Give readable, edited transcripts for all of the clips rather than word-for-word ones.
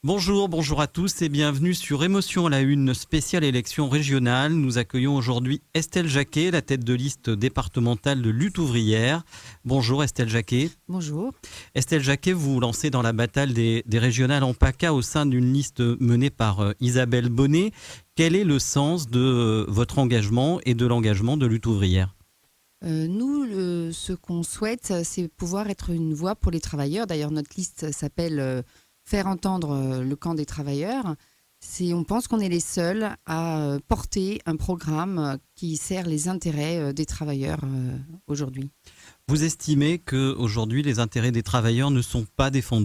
Bonjour à tous et bienvenue sur Émotion à la Une, spéciale élection régionale. Nous accueillons aujourd'hui Estelle Jacquet, la tête de liste départementale de Lutte ouvrière. Bonjour Estelle Jacquet. Bonjour. Estelle Jacquet, vous vous lancez dans la bataille des régionales en PACA au sein d'une liste menée par Isabelle Bonnet. Quel est le sens de votre engagement et de l'engagement de Lutte ouvrière ? Nous, ce qu'on souhaite, c'est pouvoir être une voix pour les travailleurs. D'ailleurs, notre liste s'appelle Faire entendre le camp des travailleurs. On pense qu'on est les seuls à porter un programme qui sert les intérêts des travailleurs aujourd'hui. Vous estimez qu'aujourd'hui, les intérêts des travailleurs ne sont pas défendus ?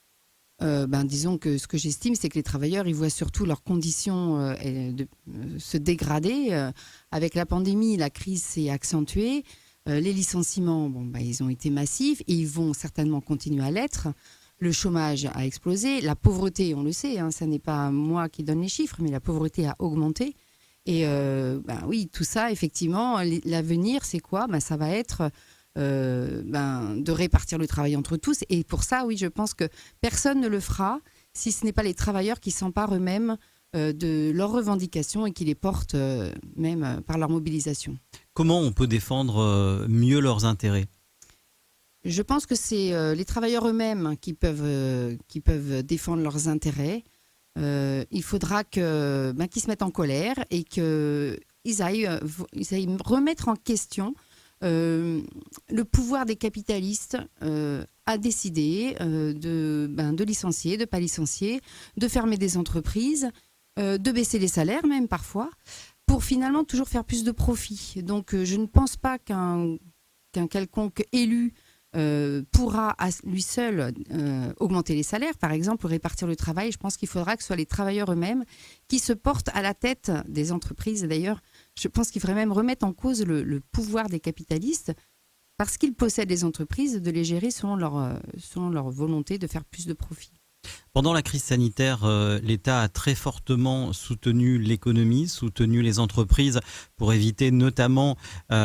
Disons que ce que j'estime, c'est que les travailleurs, ils voient surtout leurs conditions se dégrader. Avec la pandémie, la crise s'est accentuée. Les licenciements, ils ont été massifs et ils vont certainement continuer à l'être. Le chômage a explosé. La pauvreté, on le sait, ce n'est pas moi qui donne les chiffres, mais la pauvreté a augmenté. Et oui, tout ça, effectivement, l'avenir, c'est quoi ? Ça va être de répartir le travail entre tous. Et pour ça, oui, je pense que personne ne le fera si ce n'est pas les travailleurs qui s'emparent eux-mêmes de leurs revendications et qui les portent même par leur mobilisation. Comment on peut défendre mieux leurs intérêts ? Je pense que c'est les travailleurs eux-mêmes qui peuvent défendre leurs intérêts. Il faudra qu'ils se mettent en colère et qu'ils aillent remettre en question le pouvoir des capitalistes à décider de licencier, de ne pas licencier, de fermer des entreprises, de baisser les salaires même parfois, pour finalement toujours faire plus de profit. Donc je ne pense pas qu'un quelconque élu pourra à lui seul augmenter les salaires, par exemple, ou répartir le travail. Je pense qu'il faudra que ce soit les travailleurs eux-mêmes qui se portent à la tête des entreprises. D'ailleurs, je pense qu'il faudrait même remettre en cause le pouvoir des capitalistes parce qu'ils possèdent les entreprises, de les gérer selon leur volonté de faire plus de profit. Pendant la crise sanitaire, l'État a très fortement soutenu l'économie, soutenu les entreprises pour éviter notamment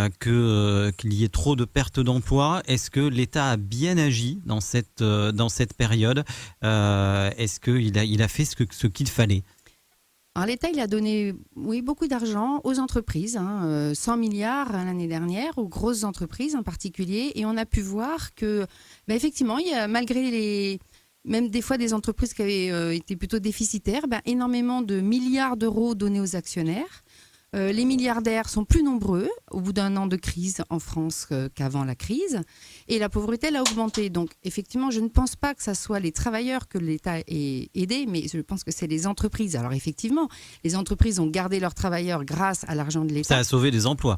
qu'il y ait trop de pertes d'emplois. Est-ce que l'État a bien agi dans cette période ? Est-ce qu'il a fait ce qu'il fallait ? Alors l'État, il a donné beaucoup d'argent aux entreprises, 100 milliards l'année dernière, aux grosses entreprises en particulier. Et on a pu voir que, effectivement, il y a, malgré même des fois des entreprises qui avaient été plutôt déficitaires, énormément de milliards d'euros donnés aux actionnaires. Les milliardaires sont plus nombreux au bout d'un an de crise en France qu'avant la crise. Et la pauvreté, elle a augmenté. Donc, effectivement, je ne pense pas que ce soit les travailleurs que l'État ait aidés, mais je pense que c'est les entreprises. Alors, effectivement, les entreprises ont gardé leurs travailleurs grâce à l'argent de l'État. Ça a sauvé des emplois.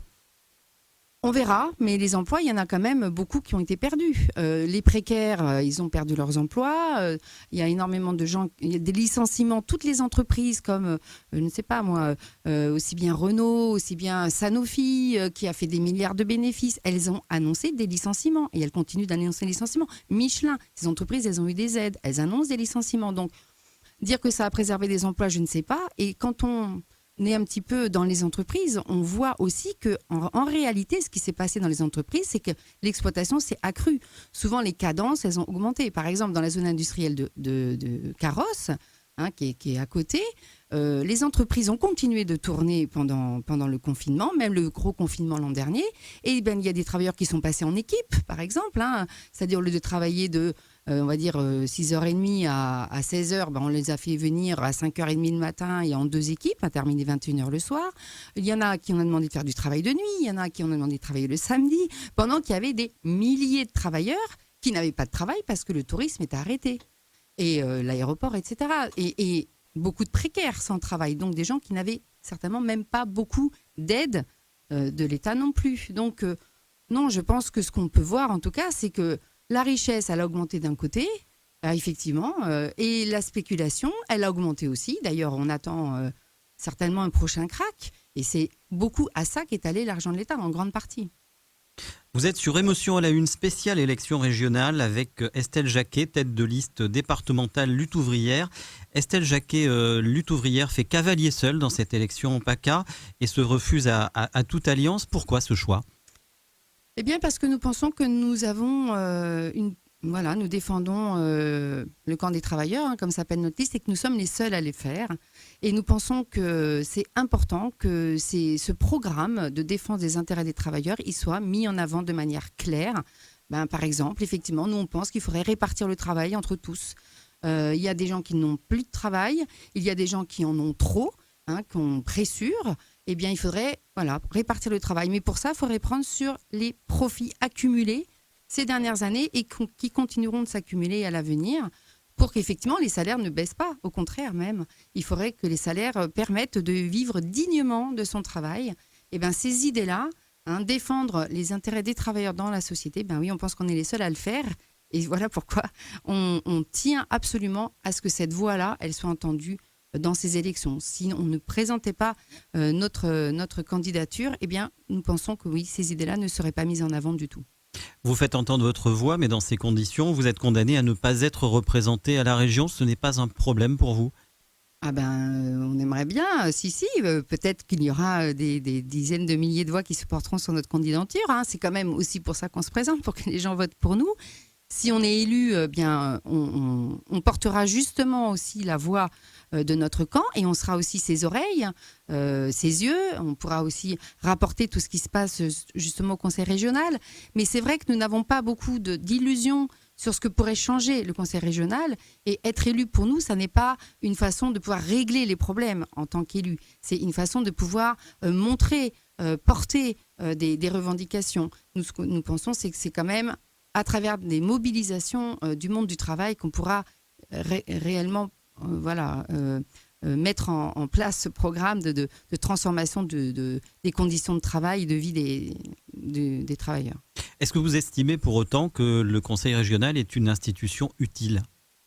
On verra, mais les emplois, il y en a quand même beaucoup qui ont été perdus. Les précaires, ils ont perdu leurs emplois. Il y a énormément de gens, il y a des licenciements. Toutes les entreprises comme, je ne sais pas moi, aussi bien Renault, aussi bien Sanofi, qui a fait des milliards de bénéfices, elles ont annoncé des licenciements et elles continuent d'annoncer des licenciements. Michelin, ces entreprises, elles ont eu des aides, elles annoncent des licenciements. Donc, dire que ça a préservé des emplois, je ne sais pas. Et quand on est un petit peu dans les entreprises, on voit aussi qu'en réalité, ce qui s'est passé dans les entreprises, c'est que l'exploitation s'est accrue. Souvent, les cadences, elles ont augmenté. Par exemple, dans la zone industrielle de Carrosse, qui est à côté, les entreprises ont continué de tourner pendant le confinement, même le gros confinement l'an dernier. Et il y a des travailleurs qui sont passés en équipe, par exemple. C'est-à-dire, au lieu de travailler de 6h30 à 16h, on les a fait venir à 5h30 le matin et en 2 équipes, à terminer 21h le soir. Il y en a qui ont demandé de faire du travail de nuit, il y en a qui ont demandé de travailler le samedi, pendant qu'il y avait des milliers de travailleurs qui n'avaient pas de travail parce que le tourisme est arrêté. Et l'aéroport, etc. Et beaucoup de précaires sans travail, donc des gens qui n'avaient certainement même pas beaucoup d'aide de l'État non plus. Donc non, je pense que ce qu'on peut voir en tout cas, c'est que la richesse, elle a augmenté d'un côté, effectivement, et la spéculation, elle a augmenté aussi. D'ailleurs, on attend certainement un prochain crack, et c'est beaucoup à ça qu'est allé l'argent de l'État, en grande partie. Vous êtes sur Émotion à la Une, spéciale élection régionale avec Estelle Jacquet, tête de liste départementale Lutte ouvrière. Estelle Jacquet, Lutte ouvrière, fait cavalier seul dans cette élection en PACA et se refuse à toute alliance. Pourquoi ce choix ? Eh bien, parce que nous pensons que nous avons Voilà, nous défendons le camp des travailleurs, hein, comme s'appelle notre liste, et que nous sommes les seuls à les faire. Et nous pensons que c'est important que ce programme de défense des intérêts des travailleurs il soit mis en avant de manière claire. Ben, par exemple, effectivement, nous on pense qu'il faudrait répartir le travail entre tous. Il y a des gens qui n'ont plus de travail, il y a des gens qui en ont trop, hein, qui ont pressure. Eh bien, il faudrait répartir le travail. Mais pour ça, il faudrait prendre sur les profits accumulés ces dernières années et qui continueront de s'accumuler à l'avenir pour qu'effectivement les salaires ne baissent pas. Au contraire même, il faudrait que les salaires permettent de vivre dignement de son travail. Et bien ces idées-là, hein, défendre les intérêts des travailleurs dans la société, ben oui, on pense qu'on est les seuls à le faire. Et voilà pourquoi on tient absolument à ce que cette voix-là, elle soit entendue dans ces élections. Si on ne présentait pas notre candidature, eh bien, nous pensons que oui, ces idées-là ne seraient pas mises en avant du tout. Vous faites entendre votre voix, mais dans ces conditions, vous êtes condamné à ne pas être représenté à la région. Ce n'est pas un problème pour vous? Ah ben, on aimerait bien, si, peut-être qu'il y aura des dizaines de milliers de voix qui se porteront sur notre candidature. Hein. C'est quand même aussi pour ça qu'on se présente, pour que les gens votent pour nous. Si on est élu, bien, on portera justement aussi la voix de notre camp et on sera aussi ses oreilles, ses yeux. On pourra aussi rapporter tout ce qui se passe justement au conseil régional. Mais c'est vrai que nous n'avons pas beaucoup d'illusions sur ce que pourrait changer le conseil régional. Et être élu pour nous, ça n'est pas une façon de pouvoir régler les problèmes en tant qu'élu. C'est une façon de pouvoir montrer, porter des revendications. Nous, ce que nous pensons, c'est que c'est quand même à travers des mobilisations du monde du travail qu'on pourra réellement mettre en place ce programme de transformation des conditions de travail et de vie des travailleurs. Est-ce que vous estimez pour autant que le Conseil régional est une institution utile ?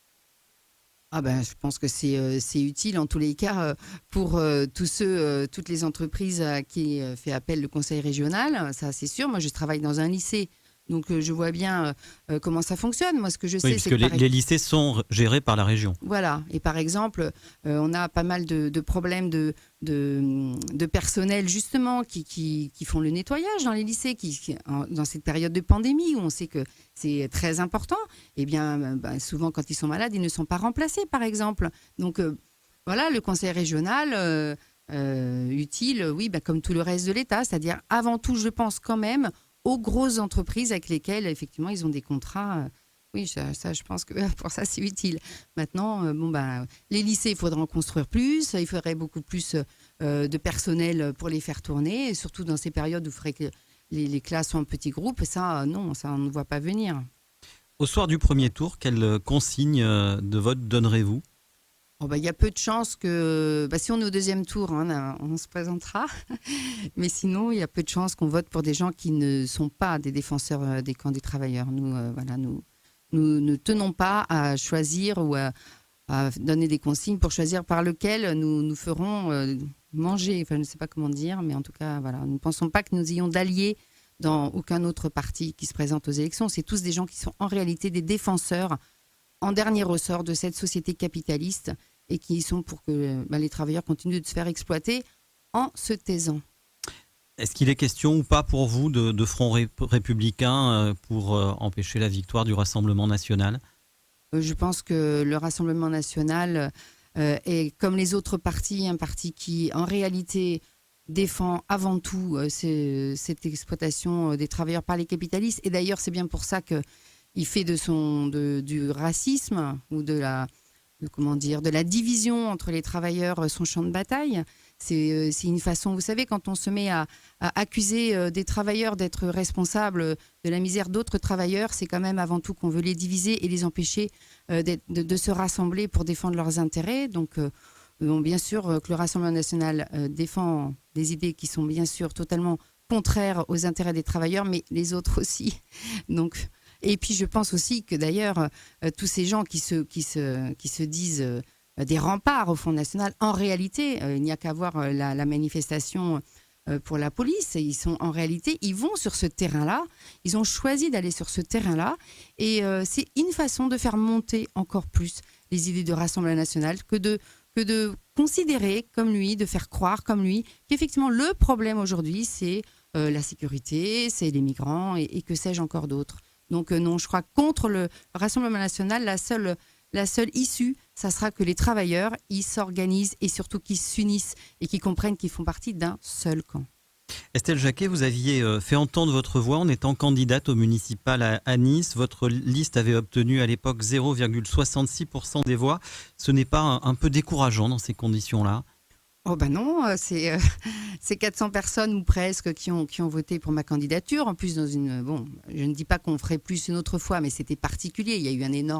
Ah ben, je pense que c'est utile en tous les cas pour toutes les entreprises à qui fait appel le Conseil régional, ça c'est sûr. Moi je travaille dans un lycée. Donc, je vois bien comment ça fonctionne. Moi, ce que je sais, c'est que les lycées sont gérés par la région. Voilà. Et par exemple, on a pas mal de problèmes de personnel, justement, qui font le nettoyage dans les lycées, dans cette période de pandémie où on sait que c'est très important. Eh bien, souvent, quand ils sont malades, ils ne sont pas remplacés, par exemple. Donc, voilà, le conseil régional, utile, oui, comme tout le reste de l'État. C'est-à-dire, avant tout, je pense quand même aux grosses entreprises avec lesquelles, effectivement, ils ont des contrats. Oui, ça, je pense que pour ça, c'est utile. Maintenant, les lycées, il faudrait en construire plus. Il faudrait beaucoup plus de personnel pour les faire tourner, et surtout dans ces périodes où il faudrait que les classes soient en petits groupes. Ça, non, ça, on ne voit pas venir. Au soir du premier tour, quelle consigne de vote donnerez-vous ? Il y a peu de chances que, si on est au deuxième tour, hein, on se présentera. Mais sinon, il y a peu de chances qu'on vote pour des gens qui ne sont pas des défenseurs des camps des travailleurs. Nous, nous ne tenons pas à choisir ou à donner des consignes pour choisir par lequel nous ferons manger. Enfin, je ne sais pas comment dire, mais en tout cas, voilà, nous ne pensons pas que nous ayons d'alliés dans aucun autre parti qui se présente aux élections. C'est tous des gens qui sont en réalité des défenseurs en dernier ressort de cette société capitaliste et qui sont pour que les travailleurs continuent de se faire exploiter en se taisant. Est-ce qu'il est question ou pas pour vous de front républicain pour empêcher la victoire du Rassemblement national ? Je pense que le Rassemblement national est, comme les autres partis, un parti qui, en réalité, défend avant tout cette exploitation des travailleurs par les capitalistes. Et d'ailleurs, c'est bien pour ça qu'il fait du racisme ou de la division entre les travailleurs son champ de bataille. C'est une façon, vous savez, quand on se met à accuser des travailleurs d'être responsables de la misère d'autres travailleurs, c'est quand même avant tout qu'on veut les diviser et les empêcher de se rassembler pour défendre leurs intérêts. Donc, bien sûr que le Rassemblement national défend des idées qui sont bien sûr totalement contraires aux intérêts des travailleurs, mais les autres aussi. Donc, et puis je pense aussi que d'ailleurs, tous ces gens qui se disent des remparts au Front National, en réalité, il n'y a qu'à voir la manifestation pour la police. En réalité, ils vont sur ce terrain-là. Ils ont choisi d'aller sur ce terrain-là. Et c'est une façon de faire monter encore plus les idées de Rassemblement national que de considérer comme lui, de faire croire comme lui, qu'effectivement, le problème aujourd'hui, c'est la sécurité, c'est les migrants et que sais-je encore d'autre. Donc non, je crois que contre le Rassemblement national, la seule issue, ça sera que les travailleurs, ils s'organisent et surtout qu'ils s'unissent et qu'ils comprennent qu'ils font partie d'un seul camp. Estelle Jacquet, vous aviez fait entendre votre voix en étant candidate au municipal à Nice. Votre liste avait obtenu à l'époque 0,66% des voix. Ce n'est pas un peu décourageant dans ces conditions-là? Oh ben non, c'est 400 personnes ou presque qui ont voté pour ma candidature. En plus, bon, je ne dis pas qu'on ferait plus une autre fois, mais c'était particulier. Il y a eu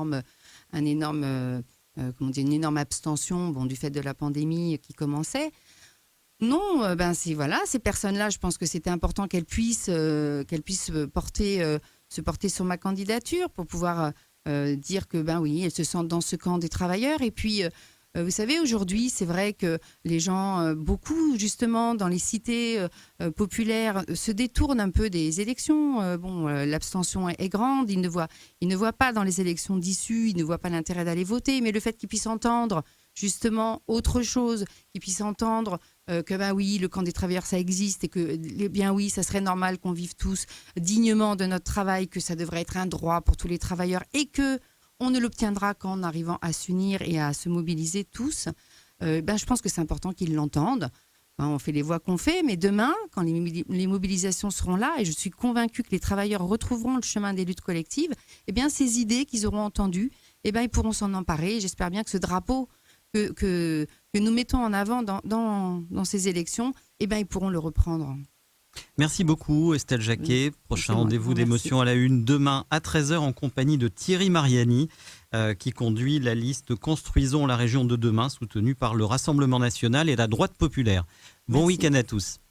une énorme abstention, bon, du fait de la pandémie qui commençait. Non, ces personnes-là, je pense que c'était important qu'elles puissent se porter sur ma candidature pour pouvoir dire que ben oui, elles se sentent dans ce camp des travailleurs. Et puis, vous savez, aujourd'hui, c'est vrai que les gens, beaucoup justement dans les cités populaires, se détournent un peu des élections. L'abstention est grande, ils ne voient pas dans les élections d'issue, ils ne voient pas l'intérêt d'aller voter, mais le fait qu'ils puissent entendre justement autre chose, qu'ils puissent entendre que ben oui, le camp des travailleurs ça existe et que bien oui, ça serait normal qu'on vive tous dignement de notre travail, que ça devrait être un droit pour tous les travailleurs et que on ne l'obtiendra qu'en arrivant à s'unir et à se mobiliser tous. Je pense que c'est important qu'ils l'entendent. On fait les voix qu'on fait, mais demain, quand les mobilisations seront là, et je suis convaincue que les travailleurs retrouveront le chemin des luttes collectives, eh bien ces idées qu'ils auront entendues, eh bien ils pourront s'en emparer. J'espère bien que ce drapeau que nous mettons en avant dans ces élections, eh bien, ils pourront le reprendre. Merci beaucoup Estelle Jacquet. Prochain rendez-vous d'émotion à la une demain à 13h en compagnie de Thierry Mariani qui conduit la liste Construisons la région de demain soutenue par le Rassemblement national et la droite populaire. Bon week-end à tous.